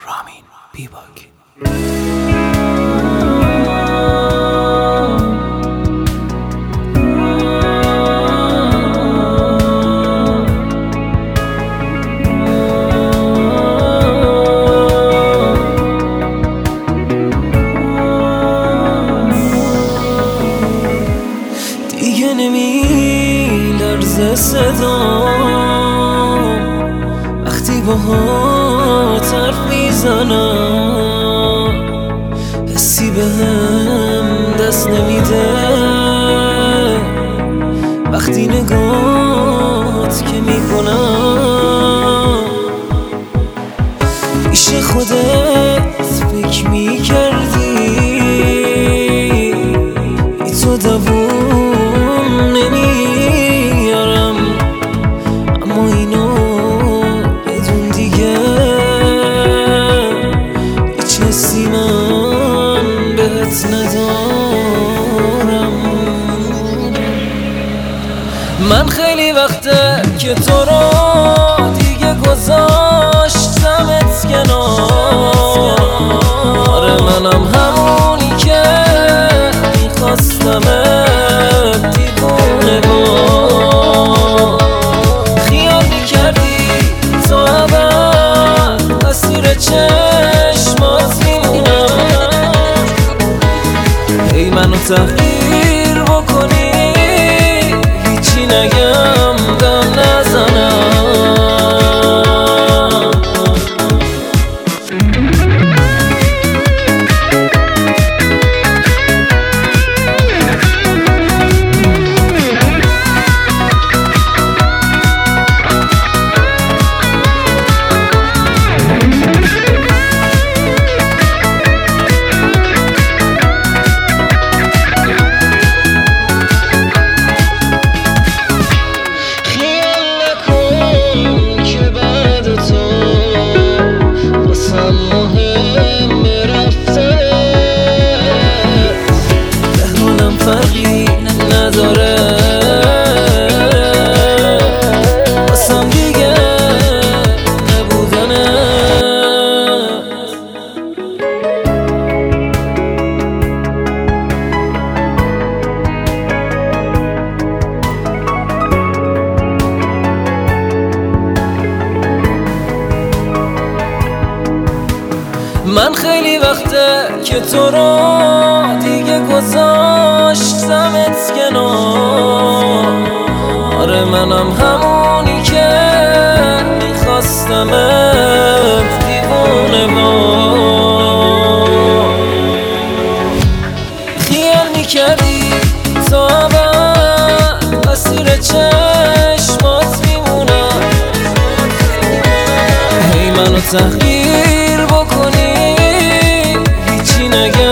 رامین بیباک. دیگه نمیلرزه صدام وقتی باهات حرف میزنم، حسی بهم دست نمیده وقتی نگاهت که میکنم. پیش خودت فکر میکردی ای تو دووم نمیارم، اما اینو بدون دیگه هیچ حسی من بهت ندارم. من خیلی وقته که تو رو دیگه گذاشتمت کنار. آره منم همونی که میخواستمت دیوونه با خیال میکردی تو ابد اسیر چشمات میمونم. ای منو تغییر بکنی هیچی نگم دم نزنم. فرقی نداره واسم دیگه نبودنه. من خیلی وقته که تو رو دیگه گذاشتمت کنار. آره منم همونی که میخواستمت دیوونه با خیال میکردی تو ابد اسیر چشمات میمونم. ای منو تغییر بکنی هیچی نگم